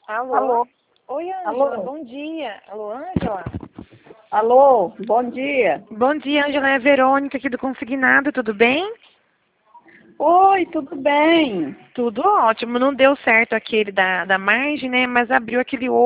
Alô? Alô? Oi, Ângela, Alô? bom dia. Alô, Ângela? Alô, bom dia. Bom dia, Ângela, é a Verônica aqui do Consignado, tudo bem? Oi, tudo bem? Tudo ótimo, não deu certo aquele da margem, né, mas abriu aquele